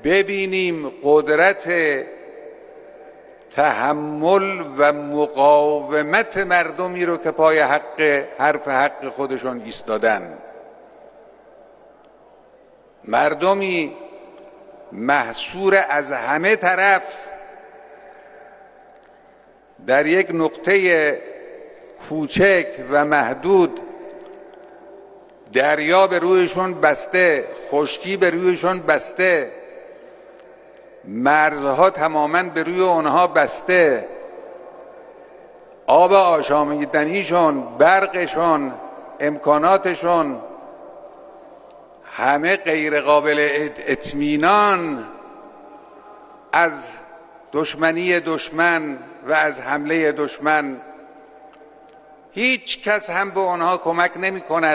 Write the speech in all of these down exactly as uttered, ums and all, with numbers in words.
ببینیم قدرت تحمل و مقاومت مردمی رو که پای حق حرف حق خودشون ایستادن. مردمی محصور از همه طرف در یک نقطه کوچک و محدود، دریا به رویشون بسته، خشکی به رویشون بسته، مرزها تماماً به روی اونها بسته، آب آشامیدنیشون، برقشون، امکاناتشون همه غیر قابل اطمینان از دشمنی دشمن و از حمله دشمن. هیچ کس هم به آنها کمک نمی کند.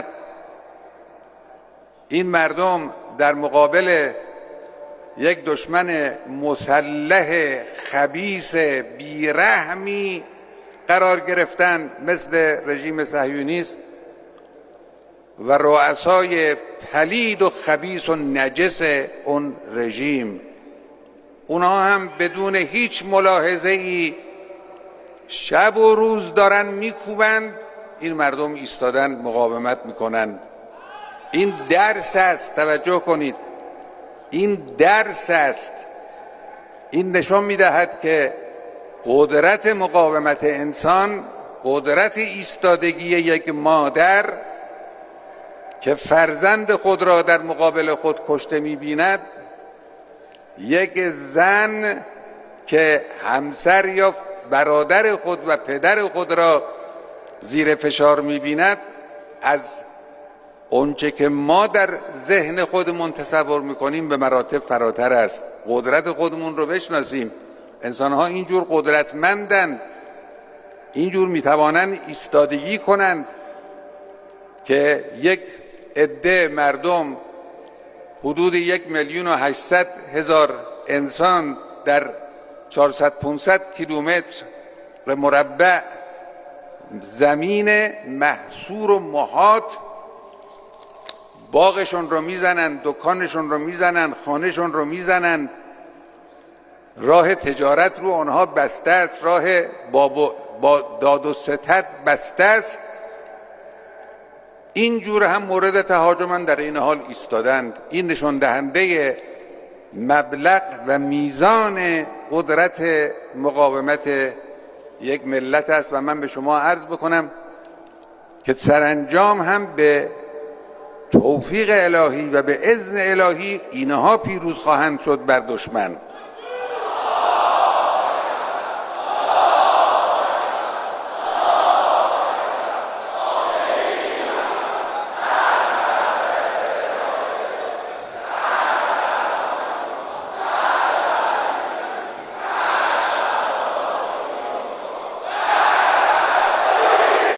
این مردم در مقابل یک دشمن مسلح خبیث بیرحمی قرار گرفتن مثل رژیم صهیونیست و رؤسای پلید و خبیث و نجس اون رژیم. اونها هم بدون هیچ ملاحظه‌ای شب و روز دارن میکوبند، این مردم ایستادن مقاومت میکنند. این درس است، توجه کنید، این درس است. این نشان میدهد که قدرت مقاومت انسان، قدرت ایستادگی یک مادر که فرزند خود را در مقابل خود کشته می‌بیند، یک زن که همسر یا برادر خود و پدر خود را زیر فشار می‌بیند، از اونچه که ما در ذهن خودمون تصور می‌کنیم به مراتب فراتر است. قدرت خودمون رو بشناسیم. انسان‌ها اینجور قدرتمندند، اینجور می‌توانند ایستادگی کنند که یک عده مردم، حدود یک میلیون و هشتصد هزار انسان در چهارصد پانصد کیلومتر مربع زمین محصور و محاط، باغشون رو میزنن، دکانشون رو میزنن، خانهشون رو میزنن، راه تجارت رو آنها بسته است، راه با, با داد و ستد بسته است. اینجور هم مورد تهاجم در این حال ایستادند. این نشان دهنده مبلغ و میزان قدرت مقاومت یک ملت است و من به شما عرض بکنم که سرانجام هم به توفیق الهی و به اذن الهی اینها پیروز خواهند شد بر دشمن.